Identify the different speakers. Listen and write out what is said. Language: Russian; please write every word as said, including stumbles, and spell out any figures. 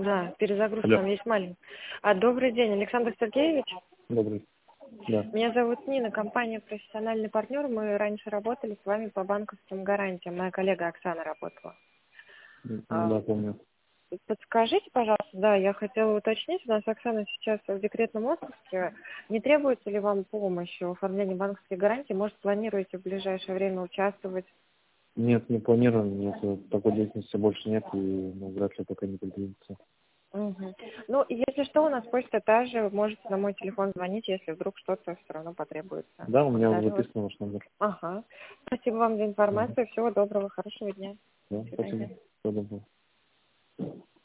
Speaker 1: Да, перезагрузка
Speaker 2: Алло.
Speaker 1: там есть маленькая. А, добрый день, Александр Сергеевич.
Speaker 2: Добрый. Да.
Speaker 1: Меня зовут Нина, компания «Профессиональный партнер». Мы раньше работали с вами по банковским гарантиям. Моя коллега Оксана работала.
Speaker 2: М,
Speaker 1: А,
Speaker 2: Да, помню.
Speaker 1: Подскажите, пожалуйста, да, я хотела уточнить, у нас Оксана сейчас в декретном отпуске. Не требуется ли вам помощи в оформлении банковской гарантии? Может, планируете в ближайшее время участвовать?
Speaker 2: Нет, не планируем. Нет, вот такой деятельности больше нет, и ну, вряд ли пока не придется.
Speaker 1: Мгм. Ну, если что, у нас почта та же. Вы можете на мой телефон звонить, если вдруг что-то все равно потребуется.
Speaker 2: Да, у меня уже
Speaker 1: Благодарю вас.
Speaker 2: записан ваш номер.
Speaker 1: Ага. Спасибо вам за
Speaker 2: Мгм.
Speaker 1: информацию. Всего доброго, хорошего дня.
Speaker 2: Да,
Speaker 1: До
Speaker 2: спасибо.
Speaker 1: свидания.
Speaker 2: Всего доброго.